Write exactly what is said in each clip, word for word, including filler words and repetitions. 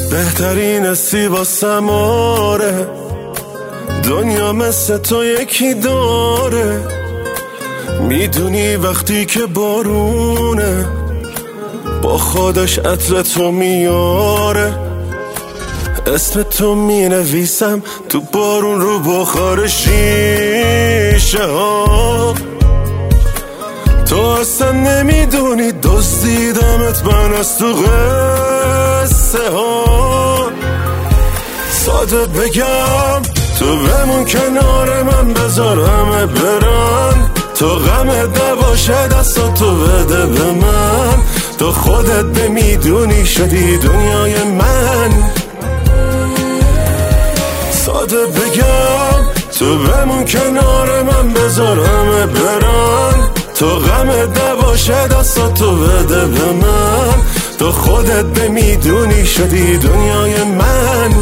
بهترین سیبا سماره، دنیا مثل تو یکی داره. میدونی وقتی که بارونه با خودش عطر تو میاره. اسم تو می نویسم تو بارون رو بخار شیشه ها. تو اصلا نمیدونی دزدیدمت من از تو قصه ها. ساده بگم تو بمون کنار من، بذار همه برن. تو غم دباشه دستاتو بده به من. تو خودت بمیدونی شدی دنیای من. ساده بگم تو بمون کنار من، بذار همه برن. تو غم دباشه دستاتو بده به من. تو خودت بمیدونی شدی دنیای من.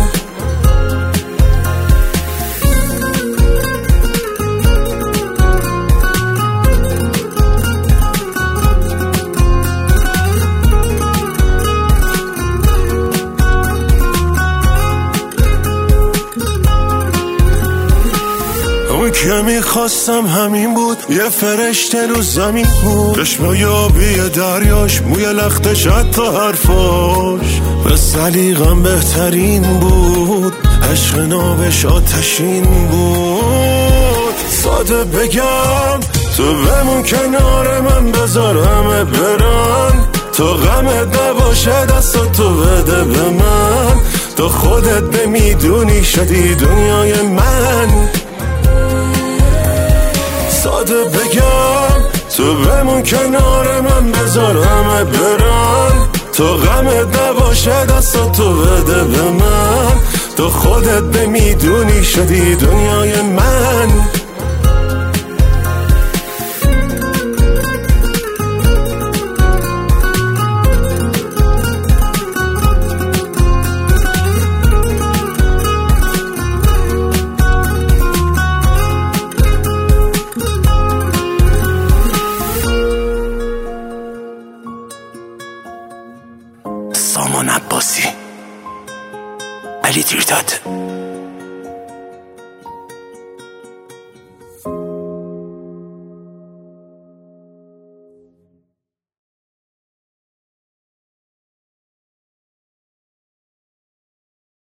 اون که میخواستم همین بود، یه فرشته رو زمین بود. چشمای آبی دریاش، موی لختش حتی حرفاش به سلیقم بهترین بود. عشق نابش آتشین بود. ساده بگم تو بمون کنار من، بذار همه برن. تو غم دباشه دستاتو بده به من. تو خودت بمیدونی شدی دنیای من. ساده بگم تو بمون کنار من، بذار همه برن. تو غم دباشه دستاتو بده به من. تو خودت بمیدونی شدی دنیای من. سامان عباسی، علی تیرداد.